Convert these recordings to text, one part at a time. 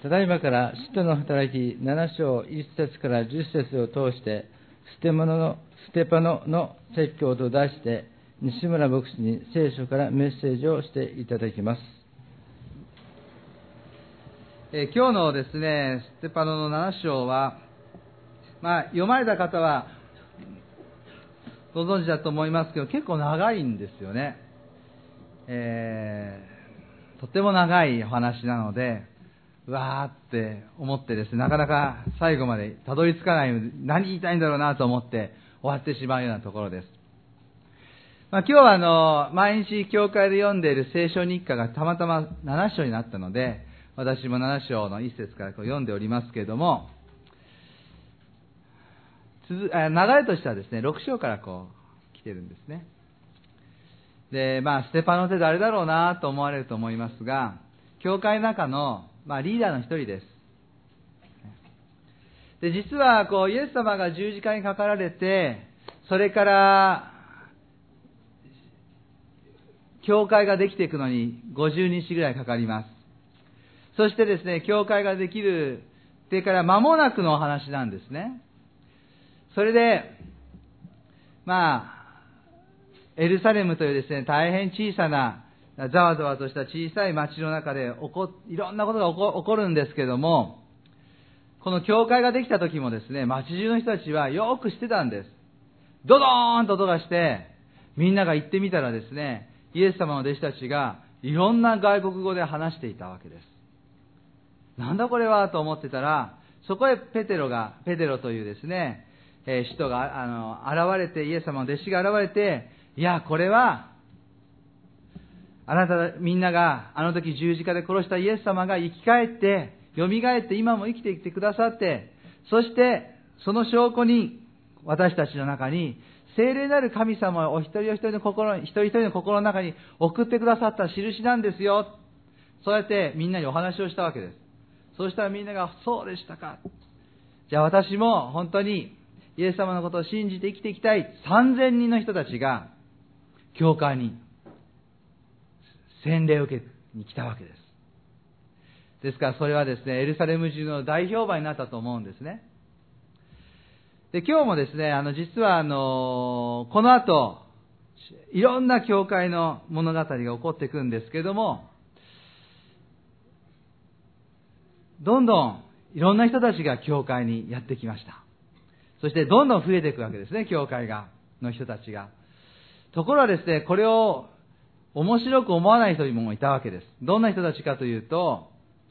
ただいまから使徒の働き7章1節から10節を通してステパノの説教と題して西村牧師に聖書からメッセージをしていただきます。 今日のですね、ステパノの7章は、読まれた方はご存知だと思いますけど、結構長いんですよね。とても長いお話なので、うわーって思ってですね、なかなか最後までたどり着かないので、何言いたいんだろうなと思って終わってしまうようなところです。今日は毎日教会で読んでいる聖書日課がたまたま7章になったので、私も7章の1節から読んでおりますけれども、流れとしてはですね、6章から来てるんですね。で、ステパノって誰だろうなと思われると思いますが、教会の中の、リーダーの一人です。で、実はイエス様が十字架にかかられて、それから教会ができていくのに50日ぐらいかかります。そしてですね、教会ができるってから間もなくのお話なんですね。それで、エルサレムというですね、大変小さな、ざわざわとした小さい町の中でいろんなことが起こるんですけども、この教会ができた時もですね、町中の人たちはよく知ってたんです。ドドーンと音がして、みんなが行ってみたらですね、イエス様の弟子たちがいろんな外国語で話していたわけです。なんだこれはと思ってたら、そこへペテロというですね、人が現れて、イエス様の弟子が現れて、いや、これはあなたみんながあの時十字架で殺したイエス様が生き返って蘇って今も生きてきてくださって、そしてその証拠に私たちの中に聖霊なる神様を一人一人の心の中に送ってくださった印なんですよ。そうやってみんなにお話をしたわけです。そうしたらみんなが、そうでしたか、じゃあ私も本当にイエス様のことを信じて生きていきたい。3000人の人たちが教会に洗礼を受けに来たわけです。ですからそれはですね、エルサレム中の大評判になったと思うんですね。で、今日もですね、実はこの後いろんな教会の物語が起こっていくんですけども、どんどんいろんな人たちが教会にやってきました。そしてどんどん増えていくわけですね、教会の人たちが。ところがですね、これを面白く思わない人もいたわけです。どんな人たちかというと、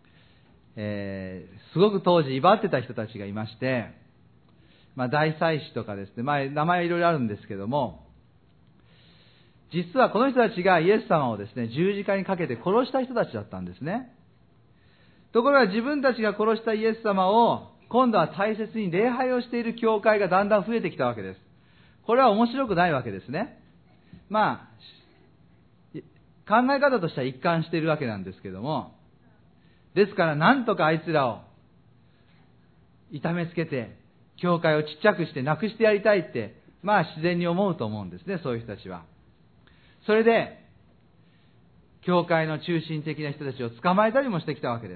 すごく当時威張ってた人たちがいまして、大祭司とかですね、名前いろいろあるんですけども、実はこの人たちがイエス様をですね、十字架にかけて殺した人たちだったんですね。ところが自分たちが殺したイエス様を今度は大切に礼拝をしている教会がだんだん増えてきたわけです。これは面白くないわけですね。考え方としては一貫しているわけなんですけども、ですからなんとかあいつらを痛めつけて教会をちっちゃくしてなくしてやりたいって、自然に思うと思うんですね、そういう人たちは。それで教会の中心的な人たちを捕まえたりもしてきたわけです。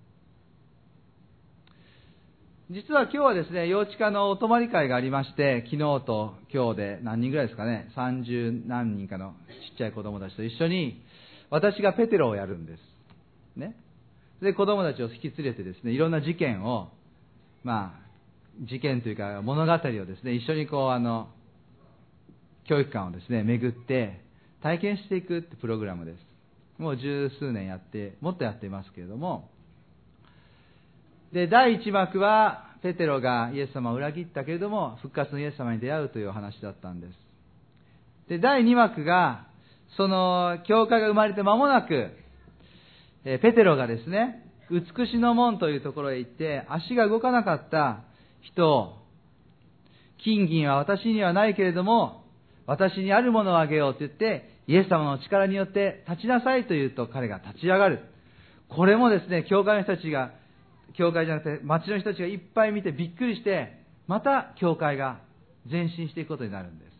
実は今日はですね、幼稚科のお泊まり会がありまして、昨日と今日で何人ぐらいですかね、30何人かのちっちゃい子供たちと一緒に、私がペテロをやるんです。ね。で、子供たちを引き連れてですね、いろんな事件を、事件というか物語をですね、一緒に教育館をですね、巡って体験していくってプログラムです。もう十数年もっとやっていますけれども、で、第1幕はペテロがイエス様を裏切ったけれども復活のイエス様に出会うというお話だったんです。で、第2幕がその教会が生まれて間もなく、ペテロがですね、美しの門というところへ行って足が動かなかった人を、金銀は私にはないけれども私にあるものをあげようと言ってイエス様の力によって立ちなさいと言うと彼が立ち上がる。これもですね、教会じゃなくて町の人たちがいっぱい見てびっくりして、また教会が前進していくことになるんです。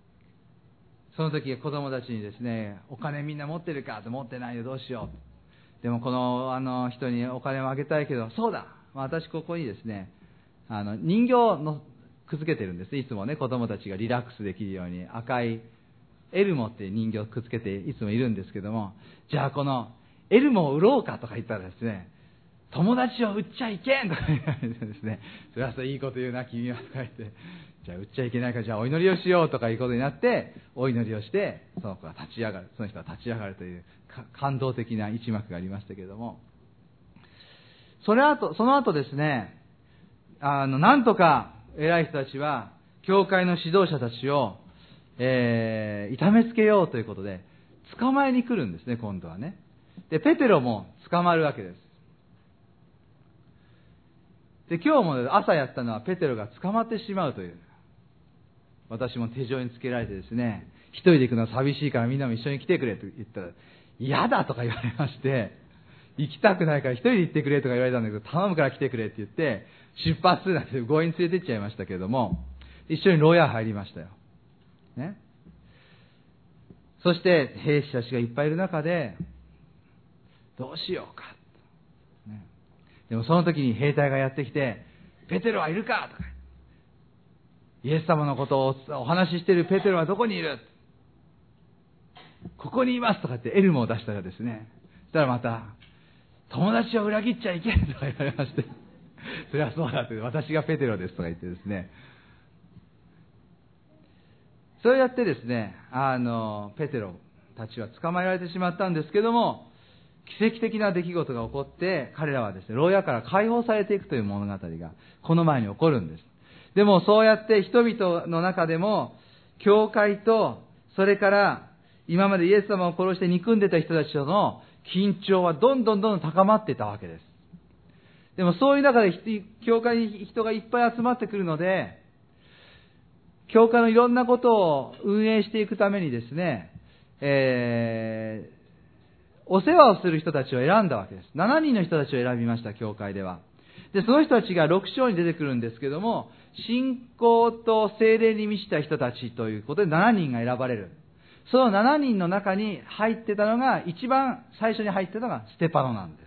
その時子供たちにですね、お金みんな持ってるかと、持ってないよ、どうしよでもこの人にお金をあげたいけど、そうだ、私ここにですね、人形のくっつけてるんです。いつもね、子供たちがリラックスできるように赤いエルモっていう人形をくっつけていつもいるんですけども、じゃあこのエルモを売ろうかとか言ったらですね、友達を売っちゃいけんとか言われてですね、それはそういいこと言うな君はとか言って、じゃあ売っちゃいけないからじゃあお祈りをしようとかいうことになって、お祈りをしてその子が立ち上がる、その人は立ち上がるという感動的な一幕がありましたけれども、その後ですね、なんとか偉い人たちは教会の指導者たちを、痛めつけようということで捕まえに来るんですね、今度はね。でペテロも捕まるわけです。で今日も朝やったのはペテロが捕まってしまうという、私も手錠につけられてですね、一人で行くのは寂しいからみんなも一緒に来てくれと言ったら、嫌だとか言われまして、行きたくないから一人で行ってくれとか言われたんだけど、頼むから来てくれって言って出発するなんて強引に連れて行っちゃいましたけれども、一緒に牢屋入りましたよ、ね。そして兵士たちがいっぱいいる中でどうしようか、ね、でもその時に兵隊がやってきて、ペテロはいるかとか、イエス様のことをお話ししているペテロはどこにいる、ここにいますとかってエルムを出したらですね、そしたらまた友達を裏切っちゃいけんとか言われまして、それはそうだって、私がペテロですとか言ってですね、そうやってですね、ペテロたちは捕まえられてしまったんですけども、奇跡的な出来事が起こって彼らはですね、牢屋から解放されていくという物語がこの前に起こるんです。でもそうやって人々の中でも教会と、それから今までイエス様を殺して憎んでた人たちとの緊張はどんどん高まっていたわけです。でもそういう中で教会に人がいっぱい集まってくるので、教会のいろんなことを運営していくためにですね、お世話をする人たちを選んだわけです。7人の人たちを選びました、教会では。でその人たちが6章に出てくるんですけども、信仰と聖霊に満ちた人たちということで7人が選ばれる。その7人の中に入ってたのが、一番最初に入ってたのがステパノなんです、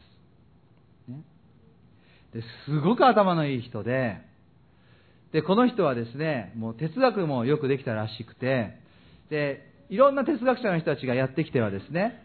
ね。ですごく頭のいい人で、この人はですね、もう哲学もよくできたらしくて、でいろんな哲学者の人たちがやってきてはですね、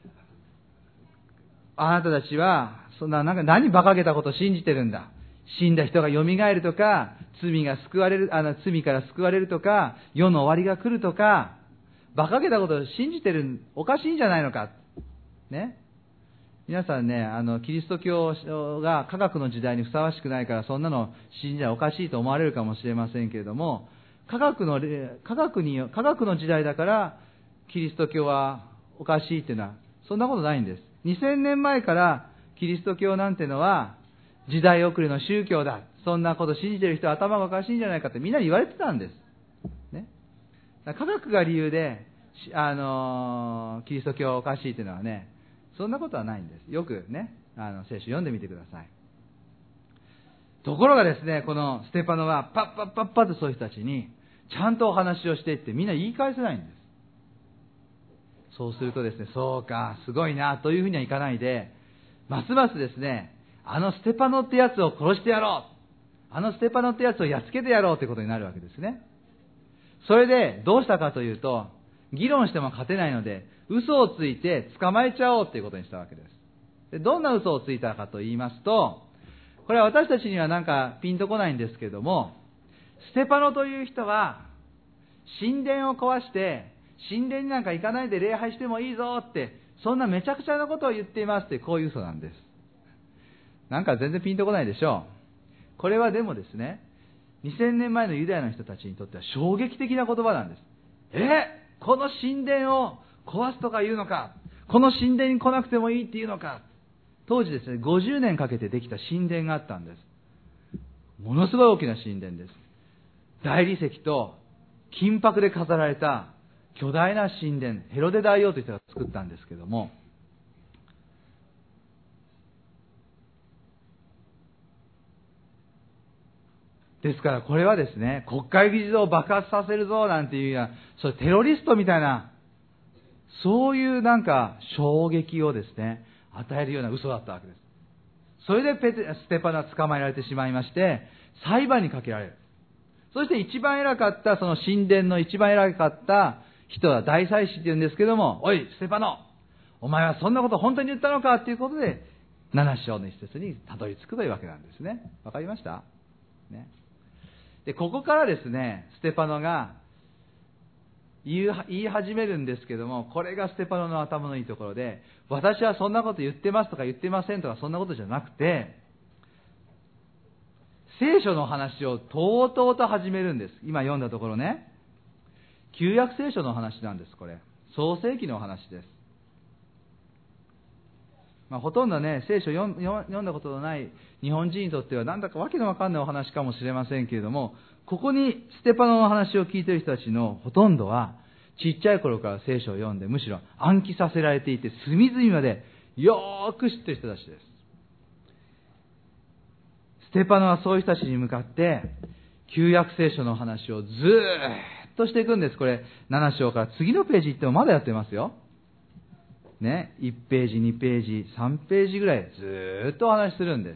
あなたたちは何馬鹿げたことを信じてるんだ、死んだ人が蘇るとか、罪から救われるとか、世の終わりが来るとか、馬鹿げたことを信じてる、おかしいんじゃないのかね。皆さんね、キリスト教が科学の時代にふさわしくないから、そんなの信じたらおかしいと思われるかもしれませんけれども、科学の時代だからキリスト教はおかしいっていうのはそんなことないんです。2000年前からキリスト教なんてのは時代遅れの宗教だ、そんなこと信じてる人は頭がおかしいんじゃないかってみんなに言われてたんです、ね。科学が理由でキリスト教はおかしいっていうのはね、そんなことはないんです。よくね、聖書読んでみてください。ところがですね、このステパノはパッとそういう人たちにちゃんとお話をしていって、みんな言い返せないんです。そうするとですね、そうか、すごいなというふうにはいかないで、ますますですね、ステパノってやつを殺してやろう、ステパノってやつをやっつけてやろうということになるわけですね。それでどうしたかというと、議論しても勝てないので嘘をついて捕まえちゃおうということにしたわけです。でどんな嘘をついたかと言いますと、これは私たちにはなんかピンとこないんですけれども、ステパノという人は神殿を壊して神殿になんか行かないで礼拝してもいいぞって、そんなめちゃくちゃなことを言っていますって、こういう嘘なんです。なんか全然ピンとこないでしょう。これはでもですね、2000年前のユダヤの人たちにとっては衝撃的な言葉なんです。この神殿を壊すとか言うのか、この神殿に来なくてもいいっていうのか。当時ですね、50年かけてできた神殿があったんです。ものすごい大きな神殿です。大理石と金箔で飾られた巨大な神殿、ヘロデ大王という人が作ったんですけども、ですからこれはですね、国会議事堂を爆発させるぞなんていうような、それテロリストみたいな、そういうなんか衝撃をですね、 与えるような嘘だったわけです。それでステパノは捕まえられてしまいまして、裁判にかけられる。そして一番偉かった、その神殿の一番偉かった人は大祭司って言うんですけども、おい、ステパノ、お前はそんなこと本当に言ったのかっていうことで、7章の一節にたどり着くというわけなんですね。わかりました？ね。で、ここからですね、ステパノが言い始めるんですけども、これがステパノの頭のいいところで、私はそんなこと言ってますとか言ってませんとかそんなことじゃなくて、聖書の話をとうとうと始めるんです。今読んだところね、旧約聖書の話なんです。これ創世記の話です。ほとんどね、聖書を読んだことのない日本人にとってはなんだかわけのわかんないお話かもしれませんけれども、ここにステパノの話を聞いている人たちのほとんどはちっちゃい頃から聖書を読んで、むしろ暗記させられていて、隅々までよーく知っている人たちです。ステパノはそういう人たちに向かって旧約聖書の話をずーっとしていくんです。これ7章から次のページ行ってもまだやってますよね。1ページ2ページ3ページぐらいずーっとお話しするんです、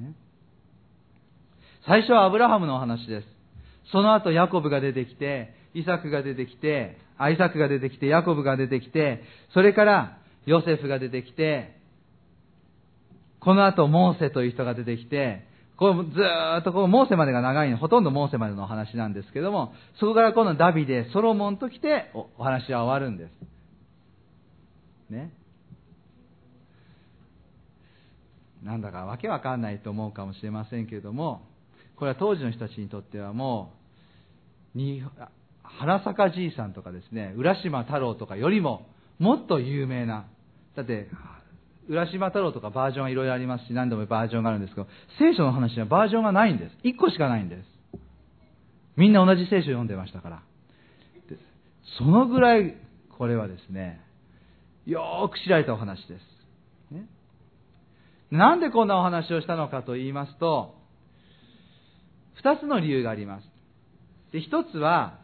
ね。最初はアブラハムのお話です。その後ヤコブが出てきて、イサクが出てきて、ヤコブが出てきて、それからヨセフが出てきて、この後モーセという人が出てきて、ずーっとモーセまでが長いの、ほとんどモーセまでのお話なんですけども、そこから今度ダビデ、ソロモンと来てお話は終わるんですね。なんだかわけわかんないと思うかもしれませんけれども、これは当時の人たちにとってはもう原坂じいさんとかですね、浦島太郎とかよりももっと有名な、だって浦島太郎とかバージョンはいろいろありますし、何度もバージョンがあるんですけど、聖書の話にはバージョンがないんです。1個しかないんです。みんな同じ聖書を読んでましたから。そのぐらいこれはですね、よーく知られたお話です、ね。なんでこんなお話をしたのかと言いますと、2つの理由があります。で、1つは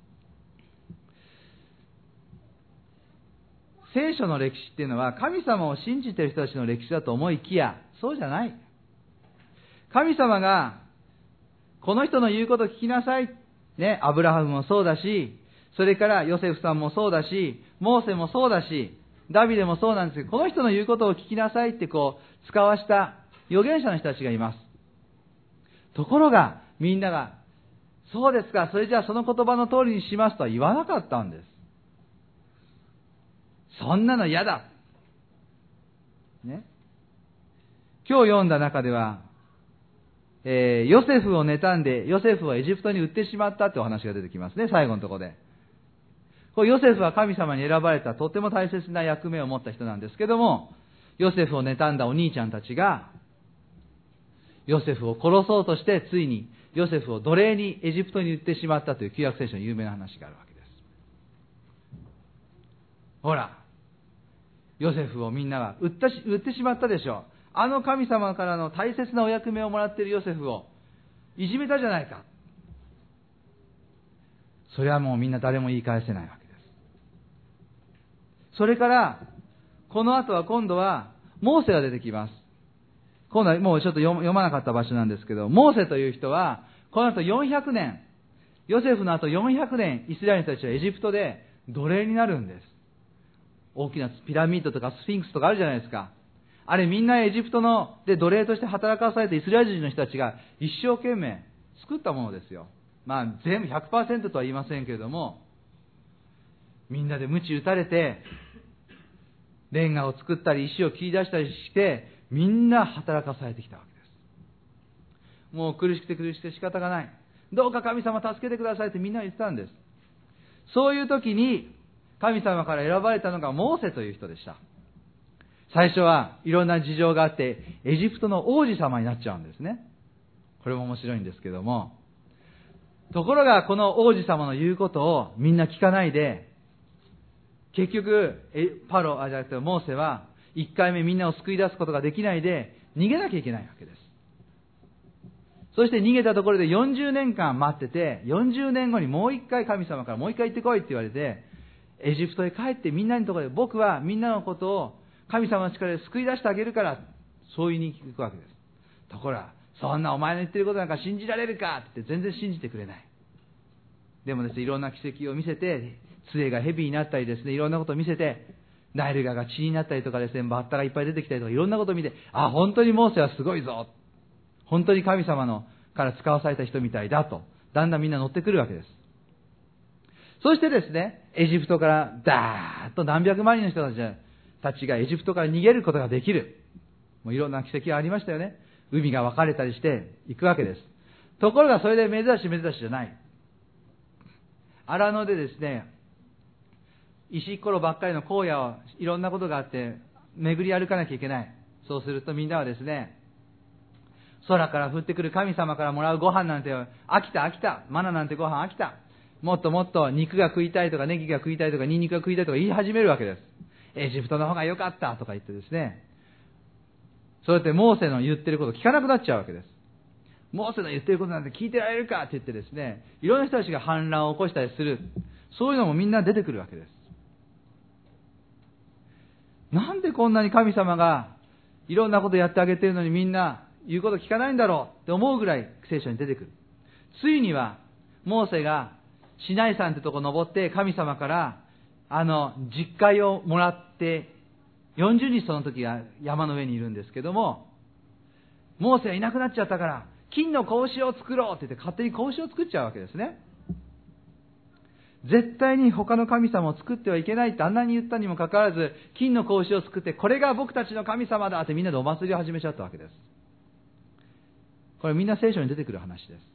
聖書の歴史っていうのは神様を信じている人たちの歴史だと思いきや、そうじゃない。神様がこの人の言うことを聞きなさい、ね、アブラハムもそうだし、それからヨセフさんもそうだし、モーセもそうだし、ダビデもそうなんですけど、この人の言うことを聞きなさいって使わした預言者の人たちがいます。ところがみんなが、そうですか、それじゃあその言葉の通りにしますとは言わなかったんです。そんなの嫌だ、ね、今日読んだ中では、ヨセフを妬んでヨセフをエジプトに売ってしまったというお話が出てきますね、最後のところで。これヨセフは神様に選ばれたとても大切な役目を持った人なんですけども、ヨセフを妬んだお兄ちゃんたちがヨセフを殺そうとして、ついにヨセフを奴隷にエジプトに売ってしまったという旧約聖書の有名な話があるわけです。ほら、ヨセフをみんなが売ってしまったでしょ。あの神様からの大切なお役目をもらっているヨセフをいじめたじゃないか。それはもうみんな誰も言い返せないわけです。それからこの後は今度はモーセが出てきます。今度はもうちょっと読まなかった場所なんですけど、モーセという人はこの後400年、ヨセフの後400年、イスラエルの人たちはエジプトで奴隷になるんです。大きなピラミッドとかスフィンクスとかあるじゃないですか。あれみんなエジプトで奴隷として働かされたイスラエル人の人たちが一生懸命作ったものですよ。全部 100% とは言いませんけれども、みんなで鞭打たれてレンガを作ったり石を切り出したりして、みんな働かされてきたわけです。もう苦しくて仕方がない、どうか神様助けてくださいってみんな言ってたんです。そういう時に神様から選ばれたのがモーセという人でした。最初はいろんな事情があってエジプトの王子様になっちゃうんですね。これも面白いんですけども、ところがこの王子様の言うことをみんな聞かないで、結局モーセは1回目みんなを救い出すことができないで逃げなきゃいけないわけです。そして逃げたところで40年間待ってて、40年後にもう一回神様からもう一回行ってこいって言われて、エジプトへ帰ってみんなのところで、僕はみんなのことを神様の力で救い出してあげるから、そう言いに行くわけです。ところが、そんなお前の言ってることなんか信じられるかって全然信じてくれない。でもですね、いろんな奇跡を見せて、杖が蛇になったりですね、いろんなことを見せて、ナイル川が血になったりとかですね、バッタがいっぱい出てきたりとか、いろんなことを見て、あ、本当にモーセはすごいぞ。本当に神様のから使わされた人みたいだと、だんだんみんな乗ってくるわけです。そしてですね、エジプトからダーッと何百万人の人たちがエジプトから逃げることができる。もういろんな奇跡がありましたよね。海が分かれたりして行くわけです。ところがそれで珍しいじゃない。荒野でですね、石ころばっかりの荒野をいろんなことがあって巡り歩かなきゃいけない。そうするとみんなはですね、空から降ってくる神様からもらうご飯なんて飽きた、マナなんてご飯飽きた。もっともっと肉が食いたいとかネギが食いたいとかニンニクが食いたいとか言い始めるわけです。エジプトの方が良かったとか言ってですね、そうやってモーセの言ってることを聞かなくなっちゃうわけです。モーセの言ってることなんて聞いてられるかって言ってですね、いろんな人たちが反乱を起こしたりする。そういうのもみんな出てくるわけです。なんでこんなに神様がいろんなことやってあげてるのにみんな言うこと聞かないんだろうって思うぐらい聖書に出てくる。ついにはモーセがシナイ山ってとこ登って神様から実戒をもらって40日その時は山の上にいるんですけども、モーセがいなくなっちゃったから金の格子を作ろうって言って勝手に格子を作っちゃうわけですね。絶対に他の神様を作ってはいけないってあんなに言ったにもかかわらず、金の格子を作ってこれが僕たちの神様だってみんなでお祭りを始めちゃったわけです。これみんな聖書に出てくる話です。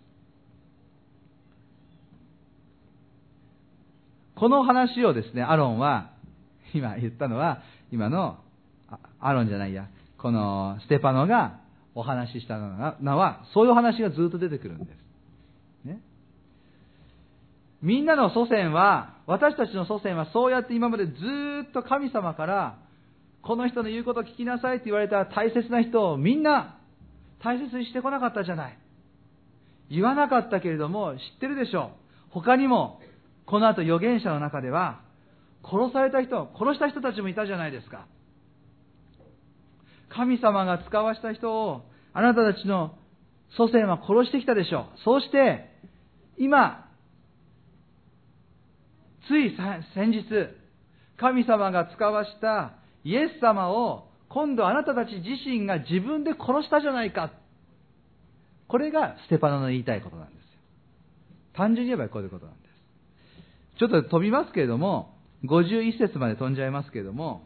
この話をですね、アロンは今言ったのは今のアロンじゃないや、このステパノがお話ししたのはそういう話がずっと出てくるんです、ね、みんなの祖先は、私たちの祖先はそうやって今までずっと神様からこの人の言うことを聞きなさいって言われた大切な人をみんな大切にしてこなかったじゃない。言わなかったけれども知ってるでしょう。他にもこの後預言者の中では殺した人たちもいたじゃないですか。神様が使わした人をあなたたちの祖先は殺してきたでしょう。そうして今つい先日神様が使わしたイエス様を今度あなたたち自身が自分で殺したじゃないか。これがステパノの言いたいことなんですよ。単純に言えばこういうことなんです。ちょっと飛びますけれども、51節まで飛んじゃいますけれども、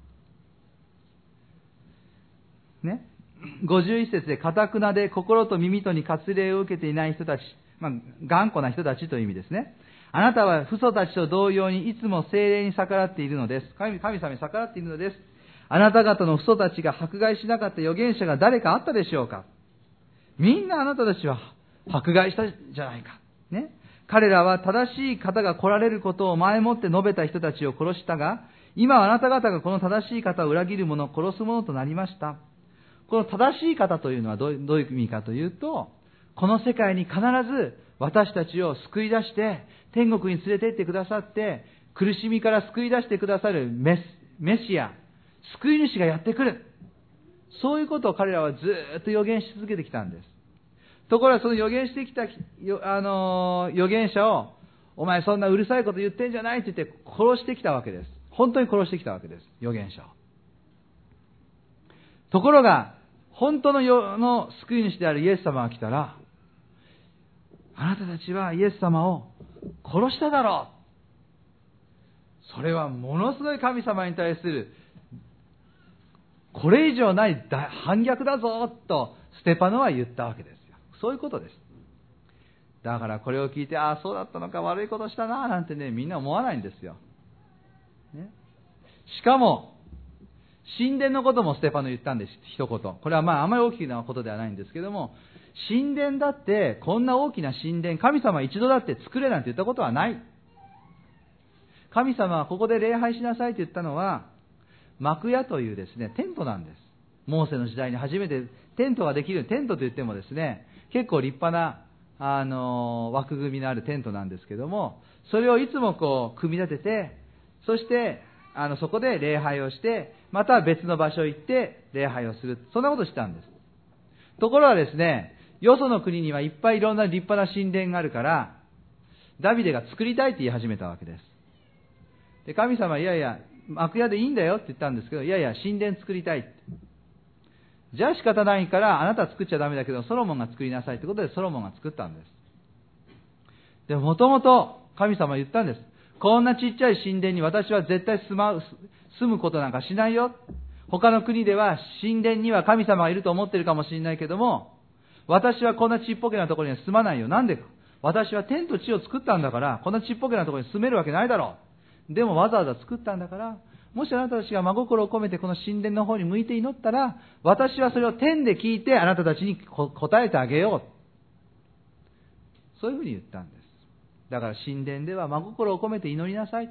ね、51節で、堅くなで心と耳とに割礼を受けていない人たち、頑固な人たちという意味ですね。あなたは父祖たちと同様にいつも聖霊に逆らっているのです。神様に逆らっているのです。あなた方の父祖たちが迫害しなかった預言者が誰かあったでしょうか。みんなあなたたちは迫害したじゃないか。ね。彼らは正しい方が来られることを前もって述べた人たちを殺したが、今あなた方がこの正しい方を裏切る者、殺す者となりました。この正しい方というのはどういう意味かというと、この世界に必ず私たちを救い出して天国に連れて行ってくださって、苦しみから救い出してくださるメシア、救い主がやってくる。そういうことを彼らはずっと予言し続けてきたんです。ところがその予言してきた預言者を、お前そんなうるさいこと言ってんじゃないって言って殺してきたわけです。本当に殺してきたわけです。預言者を。ところが本当の世の救い主であるイエス様が来たら、あなたたちはイエス様を殺しただろう。それはものすごい神様に対するこれ以上ない反逆だぞとステパノは言ったわけですよ。そういうことです。だからこれを聞いて、ああそうだったのか、悪いことしたななんてね、みんな思わないんですよ、ね、しかも神殿のこともステパノ言ったんです。一言。これはあまり大きなことではないんですけども、神殿だってこんな大きな神殿、神様は一度だって作れなんて言ったことはない。神様はここで礼拝しなさいと言ったのは幕屋というですね、テントなんです。モーセの時代に初めてテントができる。テントといってもですね、結構立派な枠組みのあるテントなんですけども、それをいつも組み立てて、そしてそこで礼拝をして、また別の場所へ行って礼拝をする。そんなことをしたんです。ところがですね、よその国にはいっぱいいろんな立派な神殿があるから、ダビデが作りたいって言い始めたわけです。で、神様はいやいや、幕屋でいいんだよって言ったんですけど、いやいや、神殿作りたいって。じゃあ仕方ないから、あなたは作っちゃダメだけど、ソロモンが作りなさいってことでソロモンが作ったんです。で、もともと神様は言ったんです。こんなちっちゃい神殿に私は絶対住むことなんかしないよ。他の国では神殿には神様がいると思ってるかもしれないけども、私はこんなちっぽけなところには住まないよ。なんでか。私は天と地を作ったんだから、こんなちっぽけなところに住めるわけないだろう。でもわざわざ作ったんだから、もしあなたたちが真心を込めてこの神殿の方に向いて祈ったら、私はそれを天で聞いてあなたたちに答えてあげよう。そういうふうに言ったんです。だから神殿では真心を込めて祈りなさい。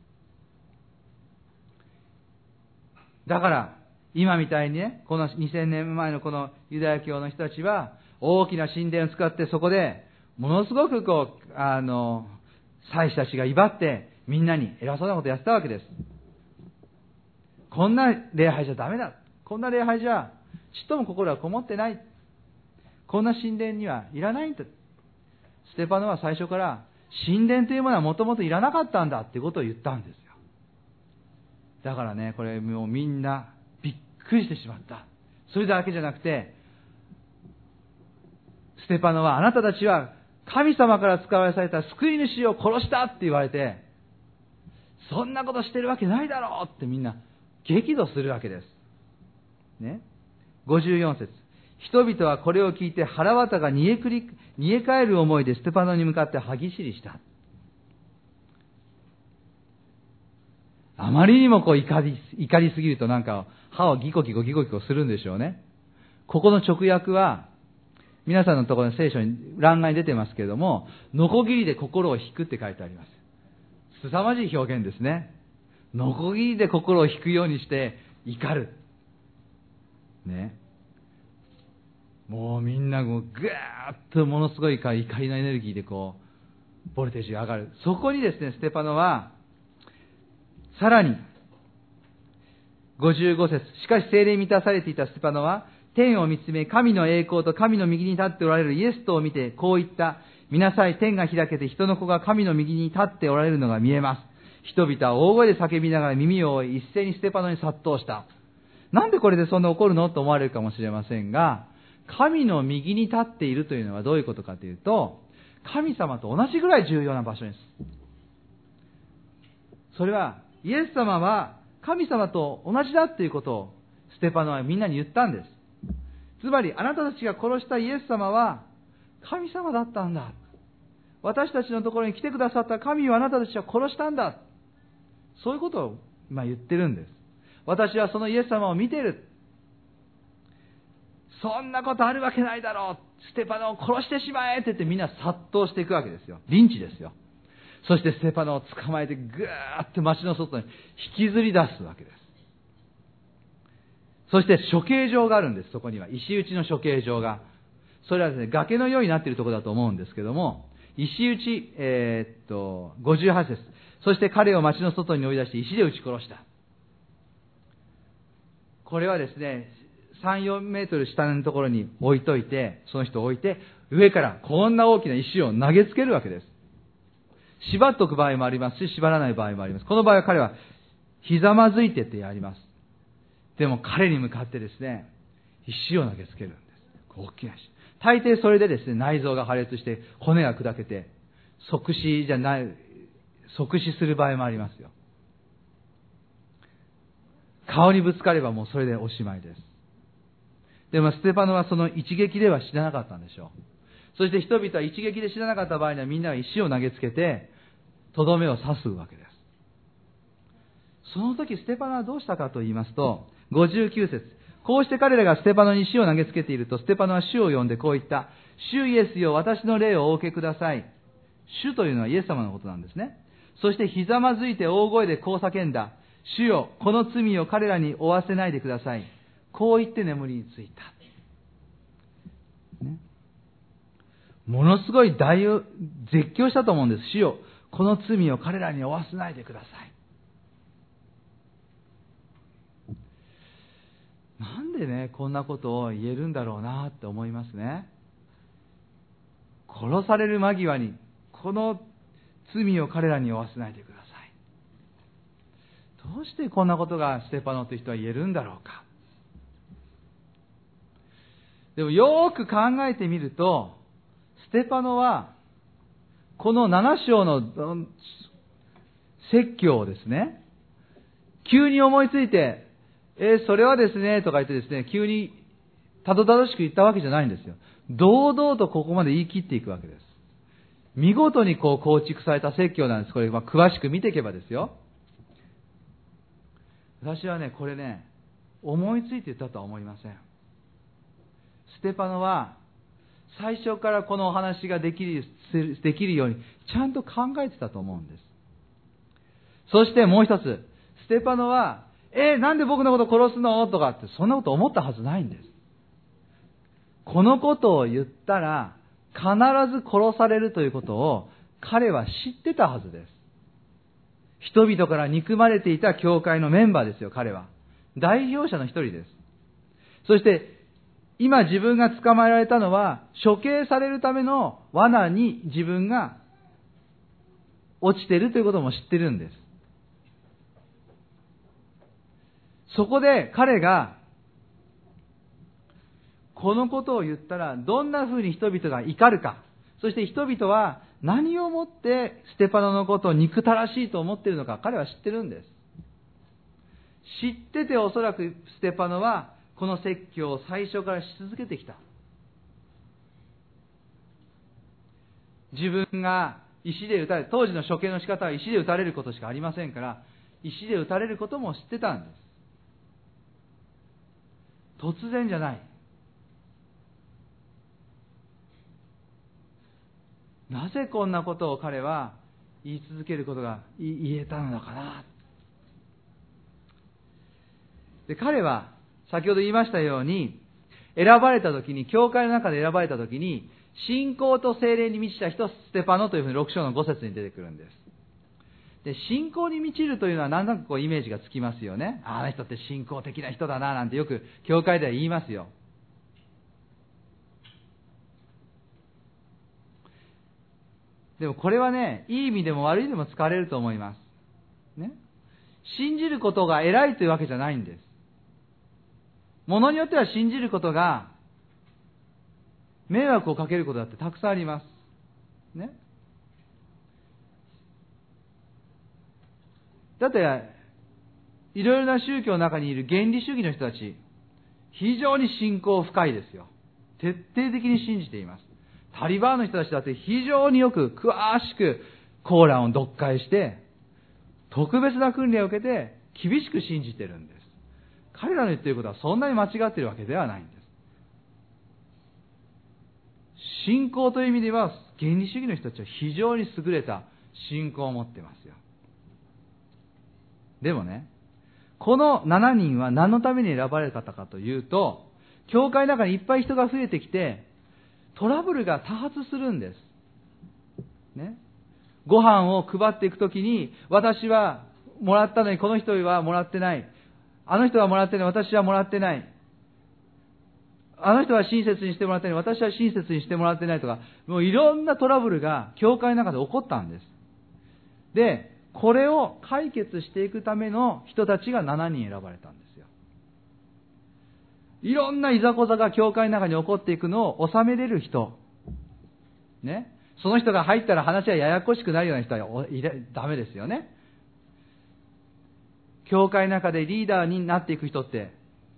だから今みたいにね、この2000年前のこのユダヤ教の人たちは大きな神殿を使って、そこでものすごく祭司たちが威張ってみんなに偉そうなことをやってたわけです。こんな礼拝じゃダメだ。こんな礼拝じゃちっとも心はこもってない。こんな神殿にはいらないんだ。ステパノは最初から神殿というものはもともといらなかったんだっていうことを言ったんですよ。だからね、これもうみんなびっくりしてしまった。それだけじゃなくて、ステパノはあなたたちは神様から使わされた救い主を殺したって言われて、そんなことしてるわけないだろうってみんな激怒するわけです。ね。54節。人々はこれを聞いて腹渡が煮え返る思いでステパノに向かって歯ぎしりした。あまりにも怒りすぎるとなんか歯をギコギコするんでしょうね。ここの直訳は皆さんのところの聖書に欄外に出てますけれども、ノコギリで心を引くって書いてあります。凄まじい表現ですね。ノコギリで心を引くようにして怒る。ね。もうみんなぐーっとものすごい怒りのエネルギーでボルテージが上がる。そこにですね、ステパノはさらに55節。しかし聖霊に満たされていたステパノは天を見つめ、神の栄光と神の右に立っておられるイエスとを見てこう言った。見なさい、天が開けて人の子が神の右に立っておられるのが見えます。人々は大声で叫びながら耳を覆い、一斉にステパノに殺到した。なんでこれでそんな怒るのと思われるかもしれませんが、神の右に立っているというのはどういうことかというと、神様と同じぐらい重要な場所です。それはイエス様は神様と同じだということをステパノはみんなに言ったんです。つまりあなたたちが殺したイエス様は神様だったんだ。私たちのところに来てくださった神をあなたたちは殺したんだ。そういうことを今言ってるんです。私はそのイエス様を見ている。そんなことあるわけないだろう。ステパノを殺してしまえって言ってみんな殺到していくわけですよ。リンチですよ。そしてステパノを捕まえてぐーっと町の外に引きずり出すわけです。そして処刑場があるんです。そこには石打ちの処刑場が。それはですね、崖のようになっているところだと思うんですけども、石打ち、58節。そして彼を町の外に追い出して石で撃ち殺した。これはですね、3、4メートル下のところに置いといて、その人を置いて、上からこんな大きな石を投げつけるわけです。縛っておく場合もありますし、縛らない場合もあります。この場合は彼はひざまずいてってやります。でも彼に向かってですね、石を投げつけるんです。大きな石。大抵それでですね、内臓が破裂して骨が砕けて即死する場合もありますよ。顔にぶつかればもうそれでおしまいです。でもステパノはその一撃では死ななかったんでしょう。そして人々は一撃で死ななかった場合にはみんなは石を投げつけてとどめを刺すわけです。その時ステパノはどうしたかと言いますと、59節。こうして彼らがステパノに石を投げつけていると、ステパノは主を呼んでこう言った。主イエスよ、私の霊をお受けください。主というのはイエス様のことなんですね。そしてひざまずいて大声でこう叫んだ。主よ、この罪を彼らに負わせないでください。こう言って眠りについた。ね、ものすごい絶叫したと思うんです。主よ、この罪を彼らに負わせないでください。 なんでね、こんなことを言えるんだろうなって思いますね。殺される間際に、この罪を彼らに負わせないでください。どうしてこんなことがステパノという人は言えるんだろうか。でもよーく考えてみると、ステパノはこの7章の説教をですね、急に思いついて、それはですねとか言ってですね、急にたどたどしく言ったわけじゃないんですよ。堂々とここまで言い切っていくわけです。見事に構築された説教なんです。これ詳しく見ていけばですよ。私はね、これね、思いついて言ったとは思いません。ステパノは最初からこのお話ができるようにちゃんと考えてたと思うんです。そしてもう一つ、ステパノはなんで僕のこと殺すのとかってそんなこと思ったはずないんです。このことを言ったら必ず殺されるということを彼は知ってたはずです。人々から憎まれていた教会のメンバーですよ、彼は。代表者の一人です。そして、今自分が捕まえられたのは、処刑されるための罠に自分が落ちているということも知ってるんです。そこで彼が、このことを言ったら、どんな風に人々が怒るか、そして人々は、何をもってステパノのことを憎たらしいと思っているのか彼は知ってるんです。知ってておそらくステパノはこの説教を最初からし続けてきた。自分が石で撃たれ、当時の処刑の仕方は石で撃たれることしかありませんから、石で撃たれることも知ってたんです。突然じゃない。なぜこんなことを彼は言い続けることが言えたのかな。で、彼は先ほど言いましたように、選ばれた時に、教会の中で選ばれた時に、信仰と聖霊に満ちた人、ステパノというふうに6章の5節に出てくるんです。で、信仰に満ちるというのは何となくイメージがつきますよね。あの人って信仰的な人だななんてよく教会では言いますよ。でもこれはね、いい意味でも悪い意味でも使われると思います。ね。信じることが偉いというわけじゃないんです。ものによっては信じることが迷惑をかけることだってたくさんあります。ね。だって、いろいろな宗教の中にいる原理主義の人たち、非常に信仰深いですよ。徹底的に信じています。タリバンの人たちだって非常によく詳しくコーランを読解して特別な訓練を受けて厳しく信じてるんです。彼らの言っていることはそんなに間違っているわけではないんです。信仰という意味では原理主義の人たちは非常に優れた信仰を持っていますよ。でもね、この7人は何のために選ばれたかというと、教会の中にいっぱい人が増えてきてトラブルが多発するんです。ね。ご飯を配っていくときに、私はもらったのにこの人はもらってない。あの人はもらってない。私はもらってない。あの人は親切にしてもらってない。私は親切にしてもらってないとか、もういろんなトラブルが教会の中で起こったんです。で、これを解決していくための人たちが7人選ばれたんですよ。いろんないざこざが教会の中に起こっていくのを収めれる人。ね。その人が入ったら話はややこしくなるような人はダメですよね。教会の中でリーダーになっていく人って、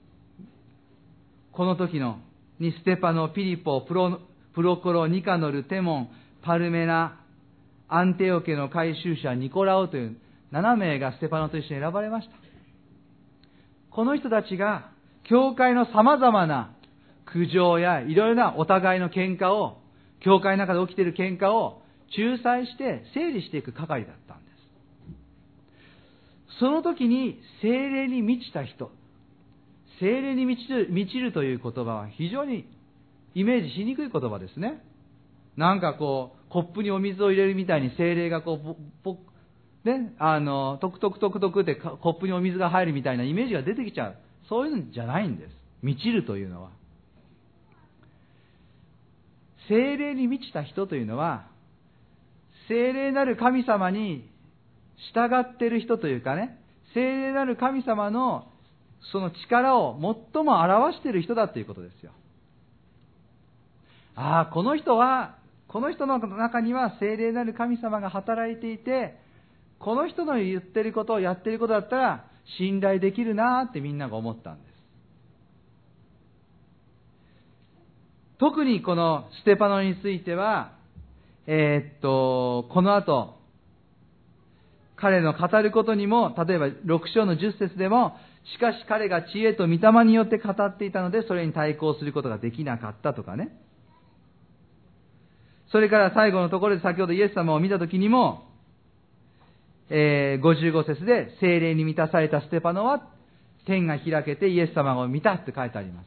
この時のにステパノ、ピリポ、プロコロ、ニカノル、テモン、パルメナ、アンテオケの改宗者、ニコラオという7名がステパノと一緒に選ばれました。この人たちが教会の様々な苦情やいろいろなお互いの喧嘩を、教会の中で起きている喧嘩を仲裁して整理していく係だったんです。その時に聖霊に満ちた人、聖霊に満ちるという言葉は非常にイメージしにくい言葉ですね。なんかコップにお水を入れるみたいに聖霊がトクトクトクトクってコップにお水が入るみたいなイメージが出てきちゃう。 そういうのじゃないんです。満ちるというのは。聖霊に満ちた人というのは、聖霊なる神様に従っている人というかね、聖霊なる神様のその力を最も表している人だということですよ。ああ、この人の中には聖霊なる神様が働いていて、この人の言っていることをやっていることだったら信頼できるなってみんなが思ったんです。特にこのステパノについては、この後、彼の語ることにも、例えば6章の10節でも、しかし彼が知恵と御霊によって語っていたので、それに対抗することができなかったとかね。それから最後のところで先ほどイエス様を見たときにも、55節で、聖霊に満たされたステパノは、天が開けてイエス様を見たって書いてあります。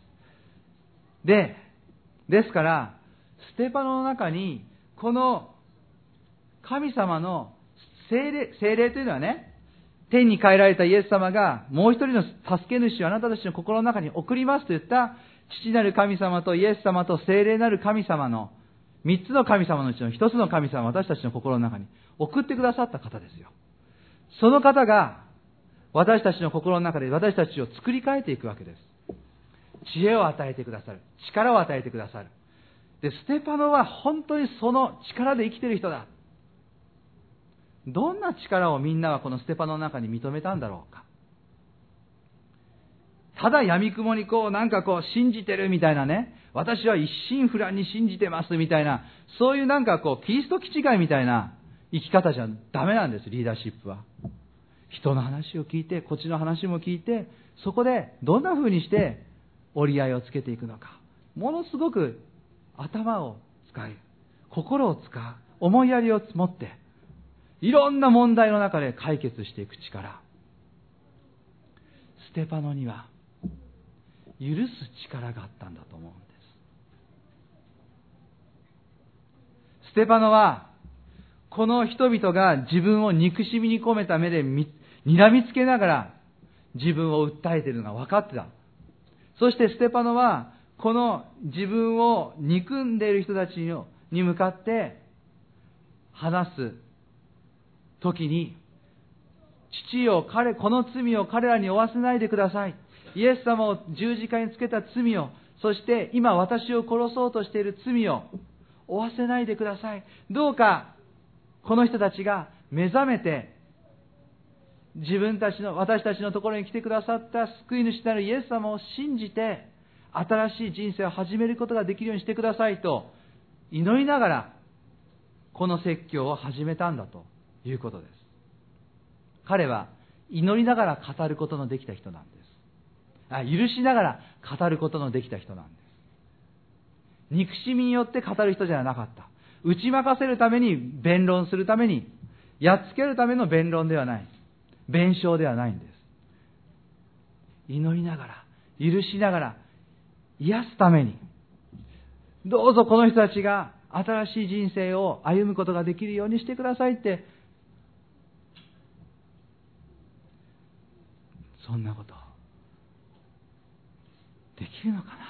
ですから、ステパノの中に、この神様の聖霊というのはね、天に帰られたイエス様がもう一人の助け主をあなたたちの心の中に送りますと言った父なる神様とイエス様と聖霊なる神様の三つの神様のうちの一つの神様を私たちの心の中に送ってくださった方ですよ。その方が私たちの心の中で私たちを作り変えていくわけです。知恵を与えてくださる。力を与えてくださる。で、ステパノは本当にその力で生きている人だ。どんな力をみんなはこのステパノの中に認めたんだろうか。ただ闇雲に信じてるみたいなね、私は一心不乱に信じてますみたいな、そういうキリスト気違いみたいな生き方じゃダメなんです、リーダーシップは。人の話を聞いて、こっちの話も聞いて、そこでどんな風にして折り合いをつけていくのか。ものすごく頭を使い、心を使う、思いやりを持って、いろんな問題の中で解決していく力。ステパノには許す力があったんだと思うんです。ステパノはこの人々が自分を憎しみに込めた目で睨みつけながら自分を訴えているのが分かってた。そしてステパノはこの自分を憎んでいる人たちに向かって話す時に、父よ、この罪を彼らに負わせないでください。イエス様を十字架につけた罪を、そして今私を殺そうとしている罪を負わせないでください。どうかこの人たちが目覚めて、私たちのところに来てくださった救い主なるイエス様を信じて、新しい人生を始めることができるようにしてくださいと祈りながら、この説教を始めたんだということです。彼は祈りながら語ることのできた人なんです。許しながら語ることのできた人なんです。憎しみによって語る人じゃなかった。打ち負かせるために弁論するために、やっつけるための弁論ではない。弁償ではないんです。祈りながら、許しながら、癒すために、どうぞこの人たちが新しい人生を歩むことができるようにしてくださいって、そんなことできるのかな。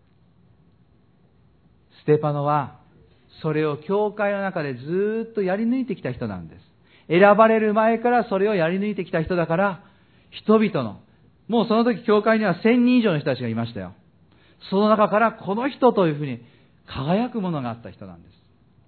ステパノはそれを教会の中でずっとやり抜いてきた人なんです。選ばれる前からそれをやり抜いてきた人だから、人々の、もうその時教会には1000人以上の人たちがいましたよ。その中からこの人というふうに輝くものがあった人なんです。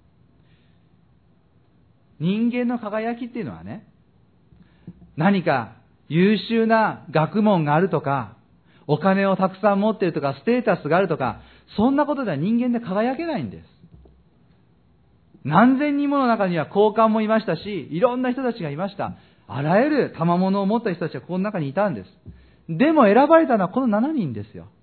人間の輝きっていうのはね、何か優秀な学問があるとか、お金をたくさん持っているとか、ステータスがあるとか、そんなことでは人間で輝けないんです。何千人もの中には高官もいましたし、いろんな人たちがいました。あらゆる賜物を持った人たちはこの中にいたんです。でも選ばれたのはこの7人ですよ。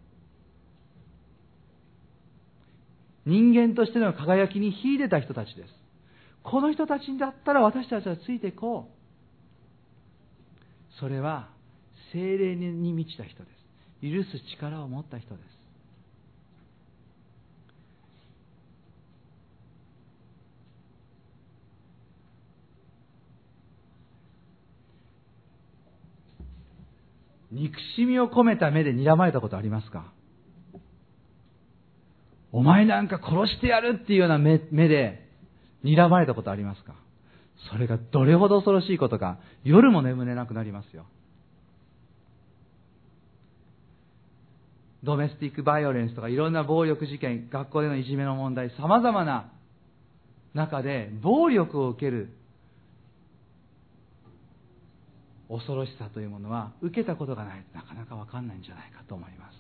人間としての輝きに秀でた人たちです。この人たちだったら私たちはついていこう。それは聖霊に満ちた人です。許す力を持った人です。 憎しみを込めた目で睨まれたことありますか？お前なんか殺してやるっていうような目で睨まれたことありますか？それがどれほど恐ろしいことか、夜も眠れなくなりますよ。ドメスティックバイオレンスとかいろんな暴力事件、学校でのいじめの問題、様々な中で暴力を受ける恐ろしさというものは、受けたことがないとなかなか分かんないんじゃないかと思います。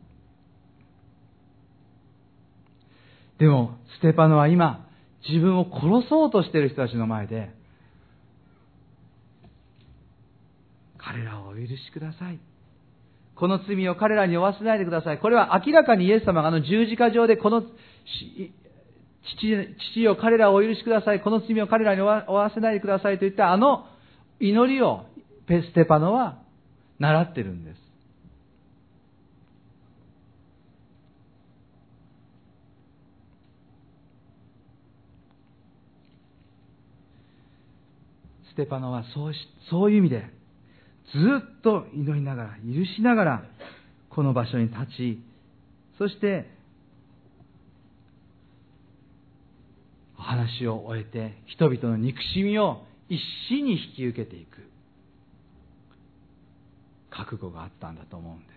でもステパノは今、自分を殺そうとしている人たちの前で、彼らをお許しください、この罪を彼らに負わせないでください。これは明らかにイエス様が十字架上で、この父よ彼らをお許しください、この罪を彼らに負わせないでくださいといったあの祈りをステパノは習ってるんです。ステパノはそういう意味でずっと祈りながら、許しながらこの場所に立ち、そして話を終えて人々の憎しみを一身に引き受けていく覚悟があったんだと思うんです。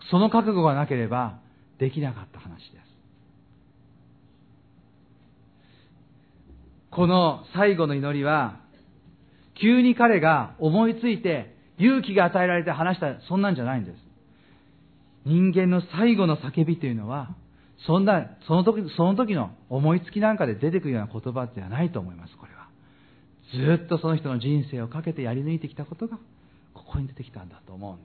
その覚悟がなければできなかった話です。この最後の祈りは、急に彼が思いついて勇気が与えられて話した、そんなんじゃないんです。人間の最後の叫びというのは、その時の思いつきなんかで出てくるような言葉ではないと思います。これはずっとその人の人生をかけてやり抜いてきたことがここに出てきたんだと思うんです。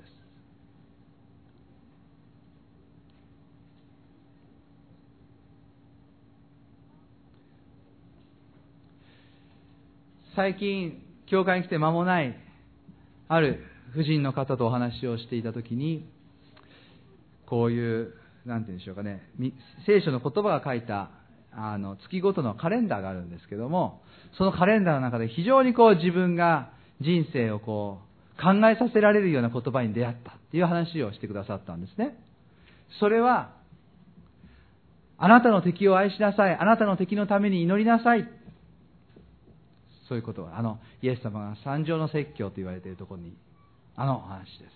最近教会に来て間もないある婦人の方とお話をしていたときに、こういうなんて言うんでしょうかね、聖書の言葉が書いた月ごとのカレンダーがあるんですけども、そのカレンダーの中で非常に自分が人生を考えさせられるような言葉に出会ったっていう話をしてくださったんですね。それは、あなたの敵を愛しなさい、あなたの敵のために祈りなさい、そういうことはイエス様が三条の説教と言われているところに話です。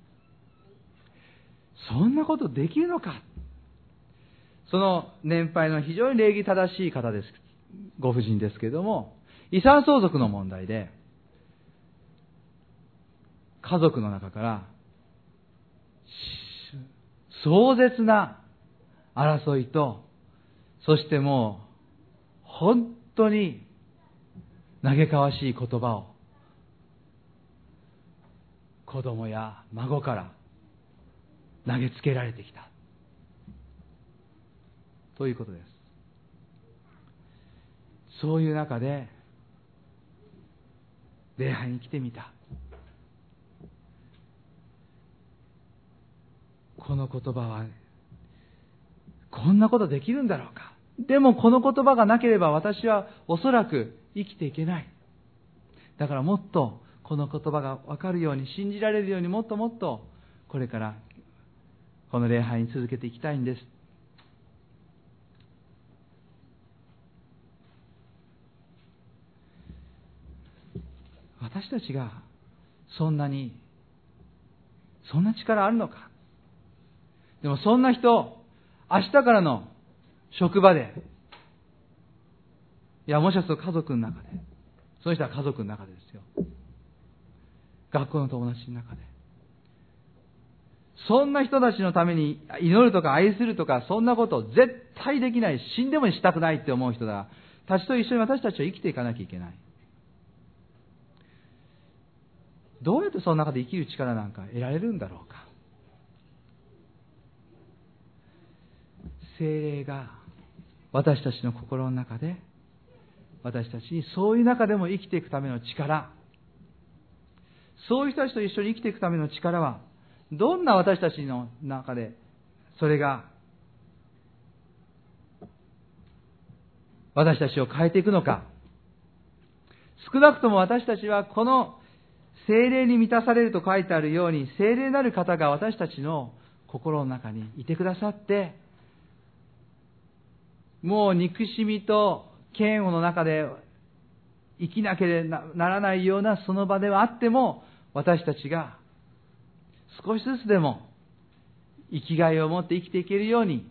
そんなことできるのか。その年配の非常に礼儀正しい方です、ご婦人ですけれども、遺産相続の問題で家族の中から壮絶な争いと、そしてもう本当に嘆かわしい言葉を子供や孫から投げつけられてきたということです。そういう中で礼拝に来てみた。この言葉はこんなことできるんだろうか。でもこの言葉がなければ私はおそらく生きていけない。だからもっとこの言葉が分かるように、信じられるように、もっともっとこれからこの礼拝に続けていきたいんです。私たちがそんな力あるのか。でもそんな人、明日からの職場で、いやもしかすると家族の中で、その人は家族の中でですよ、学校の友達の中で、そんな人たちのために祈るとか愛するとか、そんなこと絶対できない、死んでもしたくないって思う人たちと一緒に私たちは生きていかなきゃいけない。どうやってその中で生きる力なんか得られるんだろうか。聖霊が私たちの心の中で、私たちにそういう中でも生きていくための力、そういう人たちと一緒に生きていくための力は、どんな私たちの中でそれが私たちを変えていくのか。少なくとも私たちはこの聖霊に満たされると書いてあるように、聖霊なる方が私たちの心の中にいてくださって、もう憎しみと嫌悪の中で生きなければならないようなその場ではあっても、私たちが少しずつでも生きがいを持って生きていけるように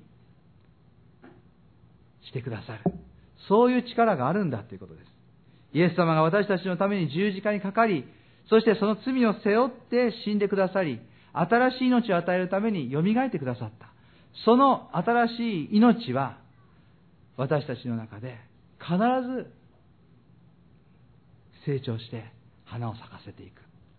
してくださる。そういう力があるんだということです。イエス様が私たちのために十字架にかかり、そしてその罪を背負って死んでくださり、新しい命を与えるためによみがえってくださった。その新しい命は私たちの中で必ず成長して花を咲かせていく。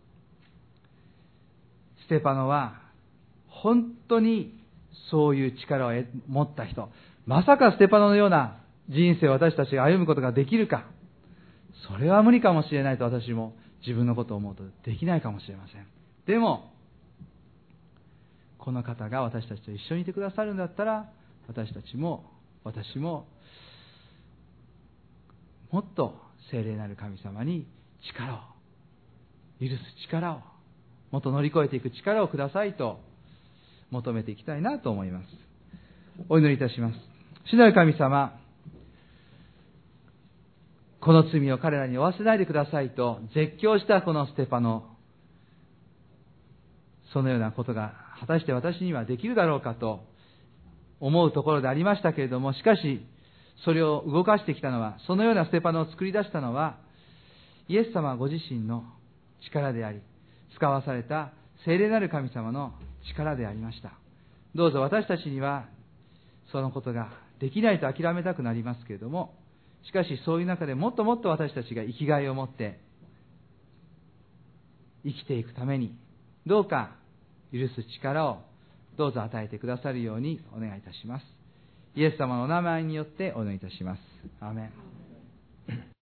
ステパノは本当にそういう力を持った人。まさかステパノのような人生を私たちが歩むことができるか。それは無理かもしれないと私も自分のことを思うとできないかもしれません。でもこの方が私たちと一緒にいてくださるんだったら、私ももっと聖霊なる神様に力を、許す力を、もっと乗り越えていく力をくださいと求めていきたいなと思います。お祈りいたします。主なる神様、この罪を彼らに負わせないでくださいと絶叫したこのステパノ、そのようなことが果たして私にはできるだろうかと思うところでありましたけれども、しかしそれを動かしてきたのは、そのようなステパノを作り出したのはイエス様ご自身の力であり、使わされた聖霊なる神様の力でありました。どうぞ私たちにはそのことができないと諦めたくなりますけれども、しかしそういう中でもっともっと私たちが生きがいを持って生きていくために、どうか許す力をどうぞ与えてくださるようにお願いいたします。イエス様のお名前によってお祈りいたします。アーメン。